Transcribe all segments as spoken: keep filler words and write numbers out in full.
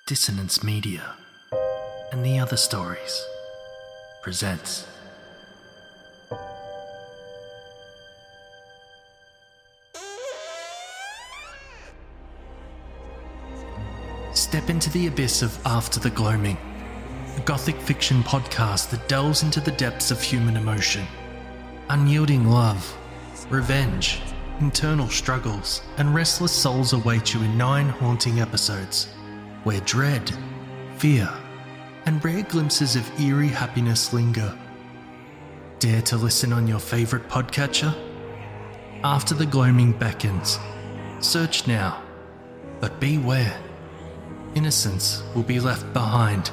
Dissonance Media and the Other Stories presents Step into the abyss of After the Gloaming, a gothic fiction podcast that delves into the depths of human emotion, unyielding love, revenge, internal struggles, and restless souls await you in nine haunting episodes, where dread, fear, and rare glimpses of eerie happiness linger. Dare to listen on your favourite podcatcher? After the Gloaming beckons. Search now, but beware. Innocence will be left behind.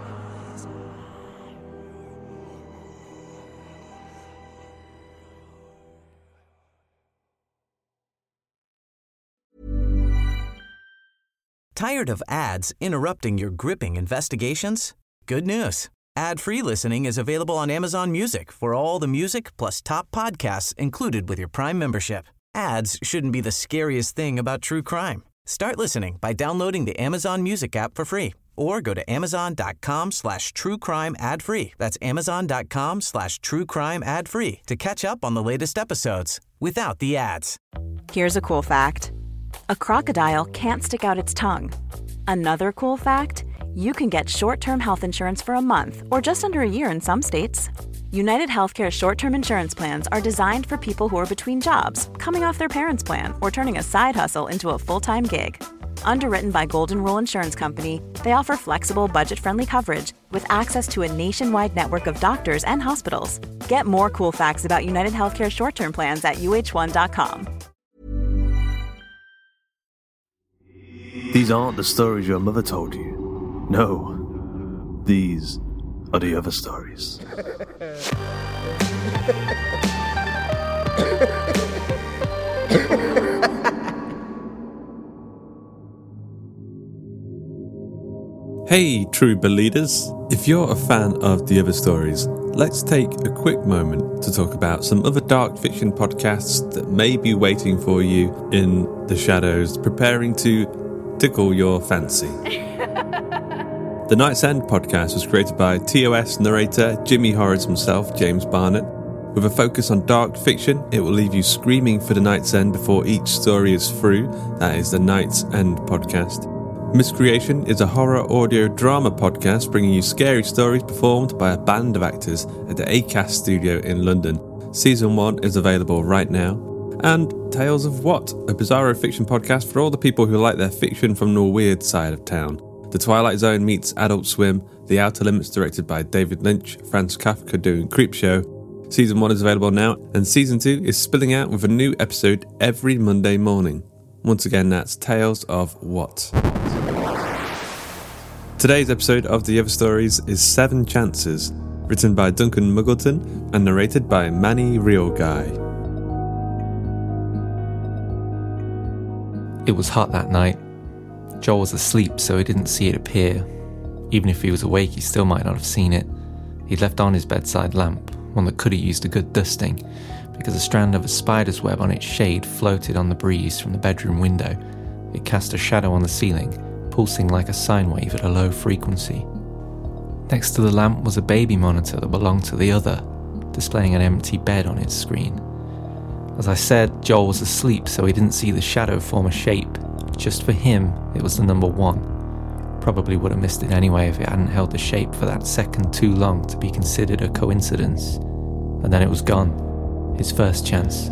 Tired of ads interrupting your gripping investigations? Good news. Ad-free listening is available on Amazon Music for all the music plus top podcasts included with your Prime membership. Ads shouldn't be the scariest thing about true crime. Start listening by downloading the Amazon Music app for free or go to amazon.com slash true crime ad free. That's amazon.com slash true crime ad free to catch up on the latest episodes without the ads. Here's a cool fact. A crocodile can't stick out its tongue. Another cool fact, you can get short-term health insurance for a month or just under a year in some states. United Healthcare short-term insurance plans are designed for people who are between jobs, coming off their parents' plan, or turning a side hustle into a full-time gig. Underwritten by Golden Rule Insurance Company, they offer flexible, budget-friendly coverage with access to a nationwide network of doctors and hospitals. Get more cool facts about United Healthcare short-term plans at U H one dot com. These aren't the stories your mother told you. No, these are the other stories. Hey, true believers! If you're a fan of The Other Stories, let's take a quick moment to talk about some other dark fiction podcasts that may be waiting for you in the shadows, preparing to tickle your fancy. The Night's End podcast was created by T O S narrator Jimmy Horrors himself, James Barnett. With a focus on dark fiction, it will leave you screaming for the Night's End before each story is through. That is the Night's End podcast. Miscreation is a horror audio drama podcast bringing you scary stories performed by a band of actors at the Acast studio in London. Season one is available right now. And Tales of What, a bizarro fiction podcast for all the people who like their fiction from the weird side of town. The Twilight Zone meets Adult Swim, The Outer Limits directed by David Lynch, Franz Kafka doing Creepshow. Season one is available now, and Season two is spilling out with a new episode every Monday morning. Once again, that's Tales of What. Today's episode of The Other Stories is Seven Chances, written by Duncan Muggleton and narrated by Manny Realguy. It was hot that night. Joel was asleep, so he didn't see it appear. Even if he was awake, he still might not have seen it. He'd left on his bedside lamp, one that could have used a good dusting, because a strand of a spider's web on its shade floated on the breeze from the bedroom window. It cast a shadow on the ceiling, pulsing like a sine wave at a low frequency. Next to the lamp was a baby monitor that belonged to the other, displaying an empty bed on its screen. As I said, Joel was asleep, so he didn't see the shadow form a shape. Just for him, it was the number one. Probably would have missed it anyway if it hadn't held the shape for that second too long to be considered a coincidence. And then it was gone. His first chance.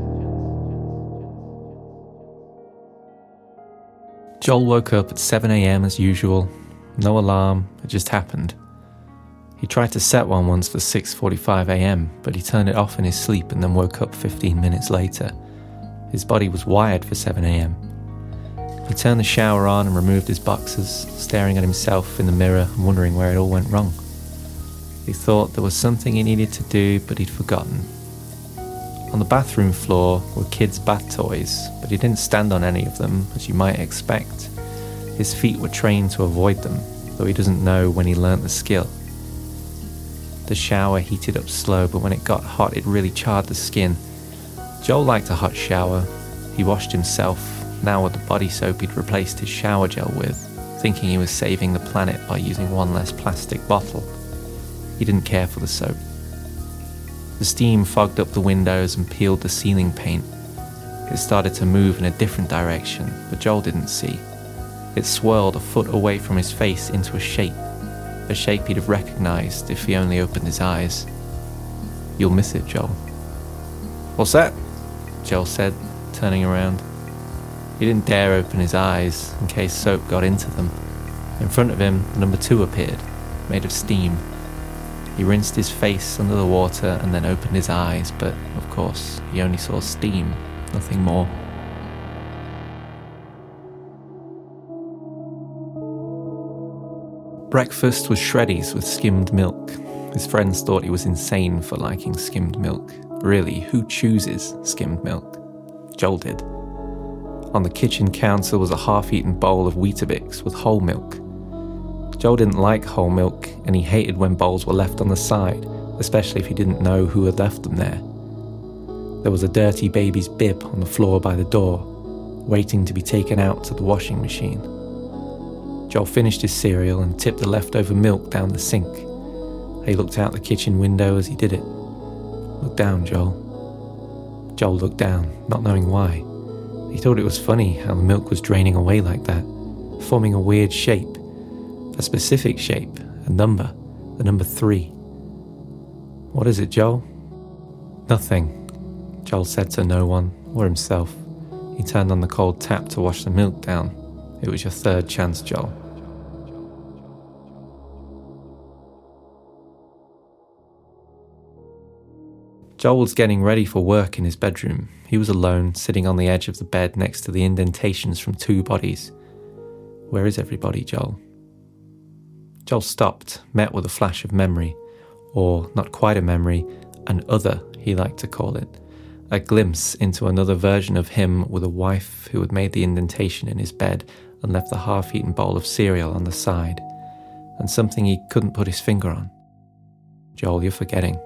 Joel woke up at seven a.m. as usual. No alarm, it just happened. He tried to set one once for six forty-five a.m, but he turned it off in his sleep and then woke up fifteen minutes later. His body was wired for seven a.m. He turned the shower on and removed his boxers, staring at himself in the mirror and wondering where it all went wrong. He thought there was something he needed to do, but he'd forgotten. On the bathroom floor were kids' bath toys, but he didn't stand on any of them, as you might expect. His feet were trained to avoid them, though he doesn't know when he learnt the skill. The shower heated up slow, but when it got hot it really charred the skin. Joel liked a hot shower. He washed himself, now with the body soap he'd replaced his shower gel with, thinking he was saving the planet by using one less plastic bottle. He didn't care for the soap. The steam fogged up the windows and peeled the ceiling paint. It started to move in a different direction, but Joel didn't see. It swirled a foot away from his face into a shape, a shape he'd have recognised if he only opened his eyes. "You'll miss it, Joel." "What's that?" Joel said, turning around. He didn't dare open his eyes in case soap got into them. In front of him, number two appeared, made of steam. He rinsed his face under the water and then opened his eyes, but of course, he only saw steam, nothing more. Breakfast was Shreddies with skimmed milk. His friends thought he was insane for liking skimmed milk. Really, who chooses skimmed milk? Joel did. On the kitchen counter was a half-eaten bowl of Weetabix with whole milk. Joel didn't like whole milk, and he hated when bowls were left on the side, especially if he didn't know who had left them there. There was a dirty baby's bib on the floor by the door, waiting to be taken out to the washing machine. Joel finished his cereal and tipped the leftover milk down the sink. He looked out the kitchen window as he did it. "Look down, Joel." Joel looked down, not knowing why. He thought it was funny how the milk was draining away like that, forming a weird shape. A specific shape, a number, the number three. "What is it, Joel?" "Nothing," Joel said to no one, or himself. He turned on the cold tap to wash the milk down. It was your third chance, Joel. Joel was getting ready for work in his bedroom. He was alone, sitting on the edge of the bed next to the indentations from two bodies. "Where is everybody, Joel?" Joel stopped, met with a flash of memory, or not quite a memory, an other, he liked to call it. A glimpse into another version of him with a wife who had made the indentation in his bed and left the half-eaten bowl of cereal on the side, and something he couldn't put his finger on. "Joel, you're forgetting."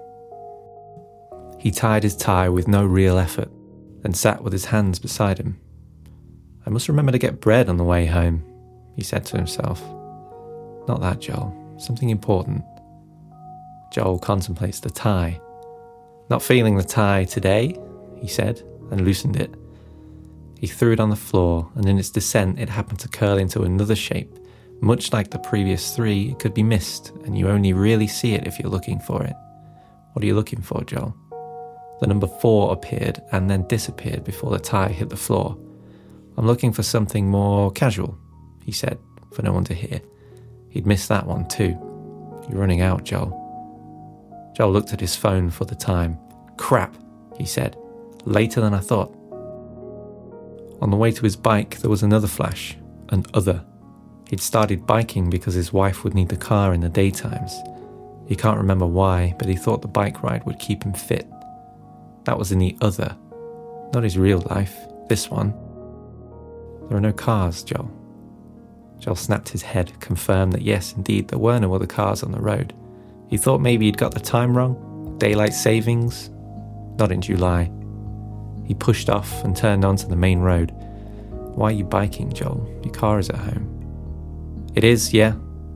He tied his tie with no real effort, and sat with his hands beside him. "I must remember to get bread on the way home," he said to himself. "Not that, Joel. Something important." Joel contemplates the tie. "Not feeling the tie today," he said, and loosened it. He threw it on the floor, and in its descent it happened to curl into another shape. Much like the previous three, it could be missed, and you only really see it if you're looking for it. "What are you looking for, Joel?" The number four appeared and then disappeared before the tie hit the floor. "I'm looking for something more casual," he said, for no one to hear. He'd missed that one too. "You're running out, Joel." Joel looked at his phone for the time. "Crap," he said. "Later than I thought." On the way to his bike, there was another flash, an other. He'd started biking because his wife would need the car in the daytimes. He can't remember why, but he thought the bike ride would keep him fit. That was in the other, not his real life, this one. "There are no cars, Joel." Joel snapped his head, confirmed that yes, indeed, there were no other cars on the road. He thought maybe he'd got the time wrong. Daylight savings? Not in July. He pushed off and turned onto the main road. "Why are you biking, Joel? Your car is at home." "It is, yeah."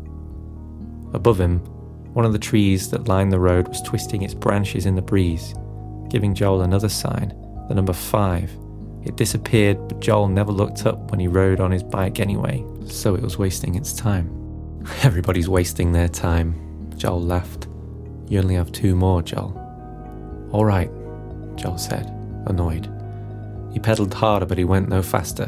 Above him, one of the trees that lined the road was twisting its branches in the breeze, giving Joel another sign, the number five. It disappeared, but Joel never looked up when he rode on his bike anyway, so it was wasting its time. "Everybody's wasting their time," Joel laughed. "You only have two more, Joel." "All right," Joel said, annoyed. He pedalled harder, but he went no faster.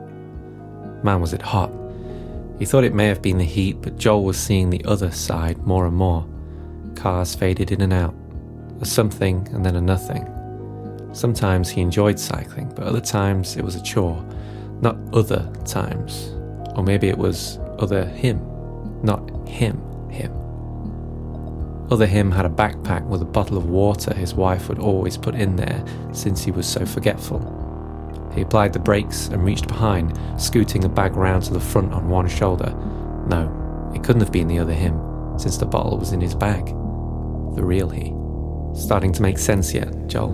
Man, was it hot. He thought it may have been the heat, but Joel was seeing the other side more and more. Cars faded in and out. A something and then a nothing. Sometimes he enjoyed cycling, but other times it was a chore. Not other times. Or maybe it was other him. Not him, him. Other him had a backpack with a bottle of water his wife would always put in there since he was so forgetful. He applied the brakes and reached behind, scooting the bag round to the front on one shoulder. No, it couldn't have been the other him, since the bottle was in his bag. The real he. Starting to make sense yet, Joel?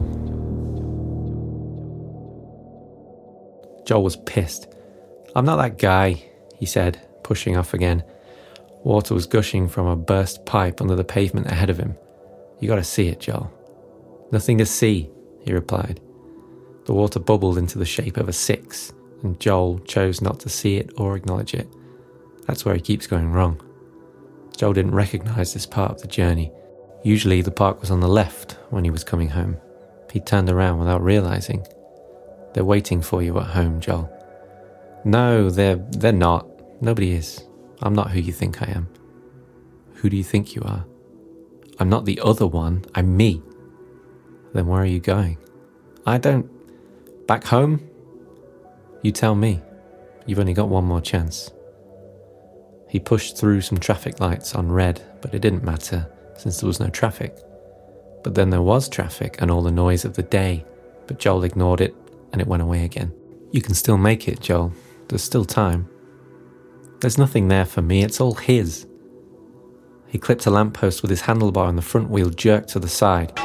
Joel was pissed. "I'm not that guy," he said, pushing off again. Water was gushing from a burst pipe under the pavement ahead of him. "You gotta see it, Joel." "Nothing to see," he replied. The water bubbled into the shape of a six, and Joel chose not to see it or acknowledge it. That's where he keeps going wrong. Joel didn't recognise this part of the journey. Usually the park was on the left when he was coming home. He turned around without realising. "They're waiting for you at home, Joel." "No, they're, they're not. Nobody is. I'm not who you think I am." "Who do you think you are?" "I'm not the other one. I'm me." "Then where are you going?" "I don't... Back home?" "You tell me. You've only got one more chance." He pushed through some traffic lights on red, but it didn't matter, since there was no traffic. But then there was traffic and all the noise of the day, but Joel ignored it, and it went away again. "You can still make it, Joel. There's still time." "There's nothing there for me, it's all his." He clipped a lamppost with his handlebar and the front wheel jerked to the side.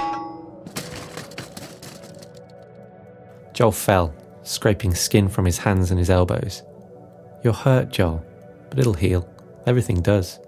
Joel fell, scraping skin from his hands and his elbows. "You're hurt, Joel, but it'll heal. Everything does."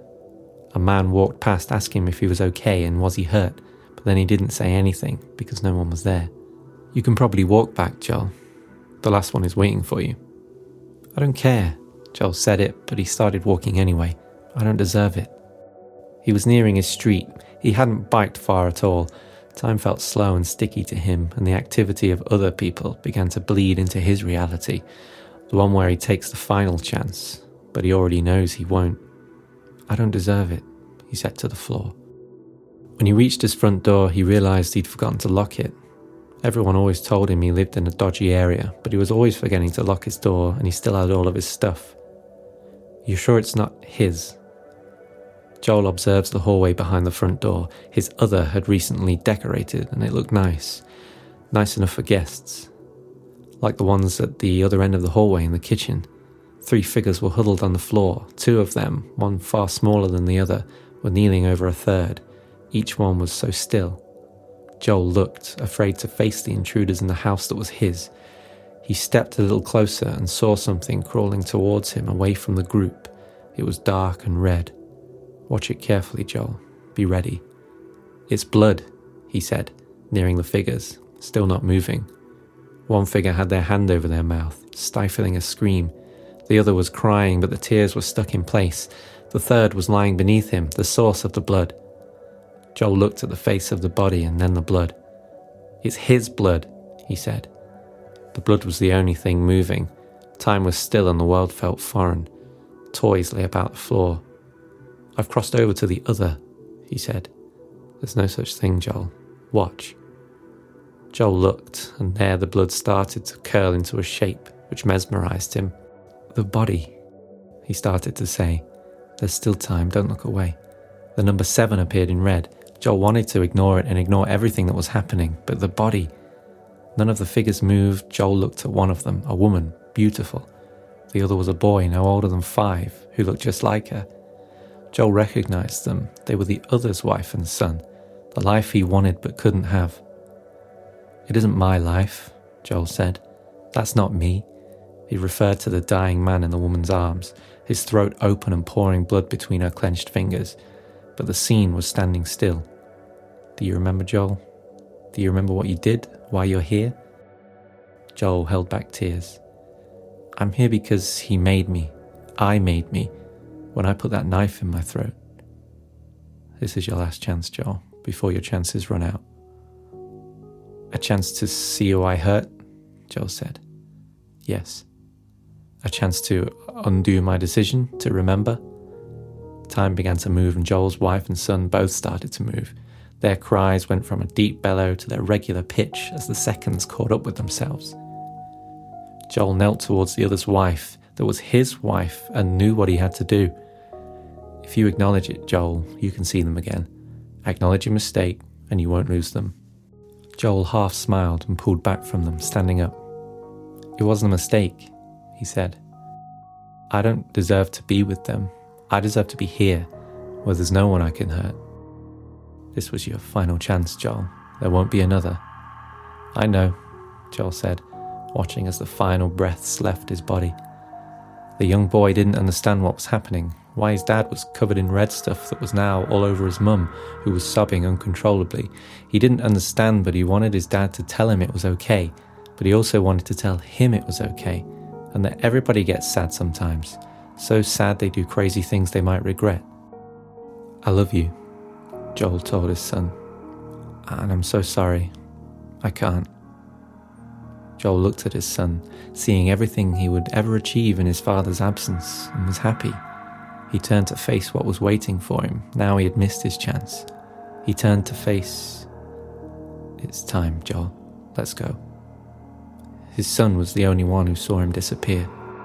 A man walked past asking him if he was okay and was he hurt, but then he didn't say anything because no one was there. "You can probably walk back, Joel. The last one is waiting for you." "I don't care." Joel said it, but he started walking anyway. "I don't deserve it." He was nearing his street. He hadn't biked far at all. Time felt slow and sticky to him, and the activity of other people began to bleed into his reality, the one where he takes the final chance, but he already knows he won't. "I don't deserve it," he said to the floor. When he reached his front door, he realised he'd forgotten to lock it. Everyone always told him he lived in a dodgy area, but he was always forgetting to lock his door, and he still had all of his stuff. "You sure it's not his?" Joel observes the hallway behind the front door. His other had recently decorated, and it looked nice. Nice enough for guests. Like the ones at the other end of the hallway in the kitchen. Three figures were huddled on the floor. Two of them, one far smaller than the other, were kneeling over a third. Each one was so still. Joel looked, afraid to face the intruders in the house that was his. He stepped a little closer and saw something crawling towards him away from the group. It was dark and red. "Watch it carefully, Joel. Be ready." "It's blood," he said, nearing the figures, still not moving. One figure had their hand over their mouth, stifling a scream. The other was crying, but the tears were stuck in place. The third was lying beneath him, the source of the blood. Joel looked at the face of the body and then the blood. "It's his blood," he said. The blood was the only thing moving. Time was still and the world felt foreign. Toys lay about the floor. "I've crossed over to the other," he said. "There's no such thing, Joel. Watch." Joel looked, and there the blood started to curl into a shape which mesmerised him. "The body," he started to say. "There's still time, don't look away." The number seven appeared in red. Joel wanted to ignore it and ignore everything that was happening, but the body... None of the figures moved. Joel looked at one of them, a woman, beautiful. The other was a boy, no older than five, who looked just like her. Joel recognised them. They were the other's wife and son, the life he wanted but couldn't have. "It isn't my life," Joel said. "That's not me." He referred to the dying man in the woman's arms, his throat open and pouring blood between her clenched fingers. But the scene was standing still. "Do you remember, Joel? Do you remember what you did, why you're here?" Joel held back tears. "I'm here because he made me. I made me. When I put that knife in my throat." "This is your last chance, Joel, before your chances run out." "A chance to see who I hurt?" Joel said. "Yes." "A chance to undo my decision, to remember?" Time began to move, and Joel's wife and son both started to move. Their cries went from a deep bellow to their regular pitch as the seconds caught up with themselves. Joel knelt towards the other's wife, that was his wife, and knew what he had to do. "If you acknowledge it, Joel, you can see them again. Acknowledge your mistake, and you won't lose them." Joel half smiled and pulled back from them, standing up. "It wasn't a mistake," he said. "I don't deserve to be with them. I deserve to be here, where there's no one I can hurt. This was your final chance, Joel. There won't be another." "I know," Joel said, watching as the final breaths left his body. The young boy didn't understand what was happening, why his dad was covered in red stuff that was now all over his mum, who was sobbing uncontrollably. He didn't understand, but he wanted his dad to tell him it was okay, but he also wanted to tell him it was okay, and that everybody gets sad sometimes, so sad they do crazy things they might regret. "I love you," Joel told his son, "and I'm so sorry. I can't." Joel looked at his son, seeing everything he would ever achieve in his father's absence, and was happy. He turned to face what was waiting for him. Now he had missed his chance. He turned to face... "It's time, Joel. Let's go." His son was the only one who saw him disappear.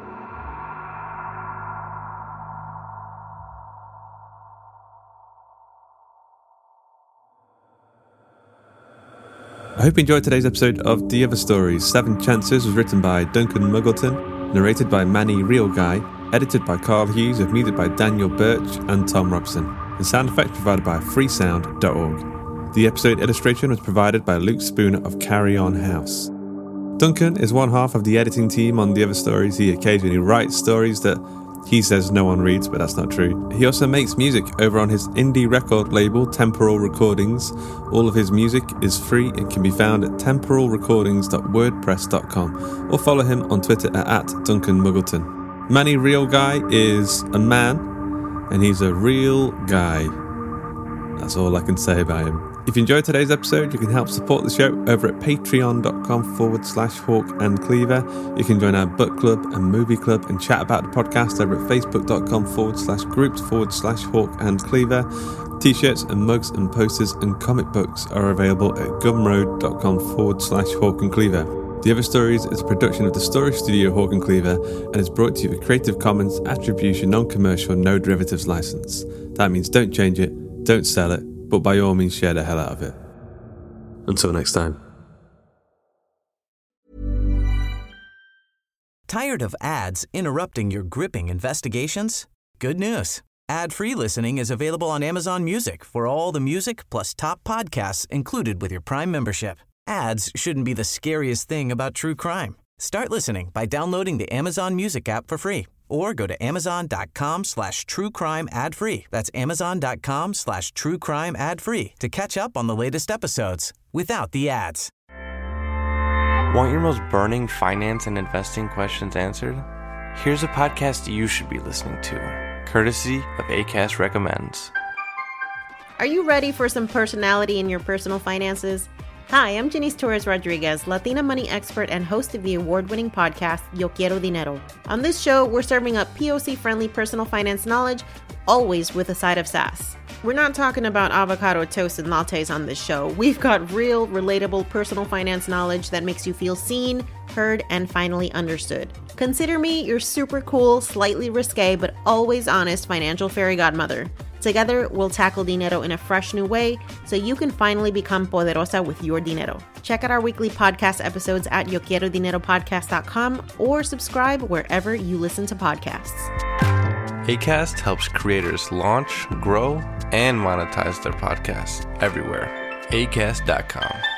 I hope you enjoyed today's episode of The Other Stories. Seven Chances was written by Duncan Muggleton, narrated by Manny Real Guy, edited by Carl Hughes, with music by Daniel Birch and Tom Robson, and sound effects provided by freesound dot org. The episode illustration was provided by Luke Spooner of Carry On House. Duncan is one half of the editing team on The Other Stories. He occasionally writes stories that he says no one reads, but that's not true. He also makes music over on his indie record label, Temporal Recordings. All of his music is free and can be found at temporal recordings dot wordpress dot com, or follow him on Twitter at, at Duncan Muggleton. Manny Real Guy is a man, and he's a real guy. That's all I can say about him. If you enjoyed today's episode, you can help support the show over at patreon.com forward slash Hawk and Cleaver. You can join our book club and movie club and chat about the podcast over at facebook.com forward slash groups forward slash Hawk and Cleaver. T-shirts and mugs and posters and comic books are available at gumroad.com forward slash Hawk and Cleaver. The Other Stories is a production of the Story Studio Hawk and Cleaver and is brought to you with Creative Commons Attribution Non-Commercial No Derivatives License. That means don't change it, don't sell it, but by all means share the hell out of it. Until next time. Tired of ads interrupting your gripping investigations? Good news. Ad-free listening is available on Amazon Music for all the music plus top podcasts included with your Prime membership. Ads shouldn't be the scariest thing about true crime. Start listening by downloading the Amazon Music app for free, or go to amazon.com slash true crime ad free. That's amazon.com slash true crime ad free to catch up on the latest episodes without the ads. Want your most burning finance and investing questions answered? Here's a podcast you should be listening to, courtesy of Acast Recommends. Are you ready for some personality in your personal finances? Hi, I'm Janice Torres Rodriguez, Latina money expert and host of the award-winning podcast, Yo Quiero Dinero. On this show, we're serving up P O C-friendly personal finance knowledge, always with a side of sass. We're not talking about avocado toast and lattes on this show. We've got real, relatable personal finance knowledge that makes you feel seen, heard, and finally understood. Consider me your super cool, slightly risque, but always honest financial fairy godmother. Together, we'll tackle dinero in a fresh new way so you can finally become poderosa with your dinero. Check out our weekly podcast episodes at yo quiero dinero podcast dot com or subscribe wherever you listen to podcasts. Acast helps creators launch, grow, and monetize their podcasts everywhere. acast dot com.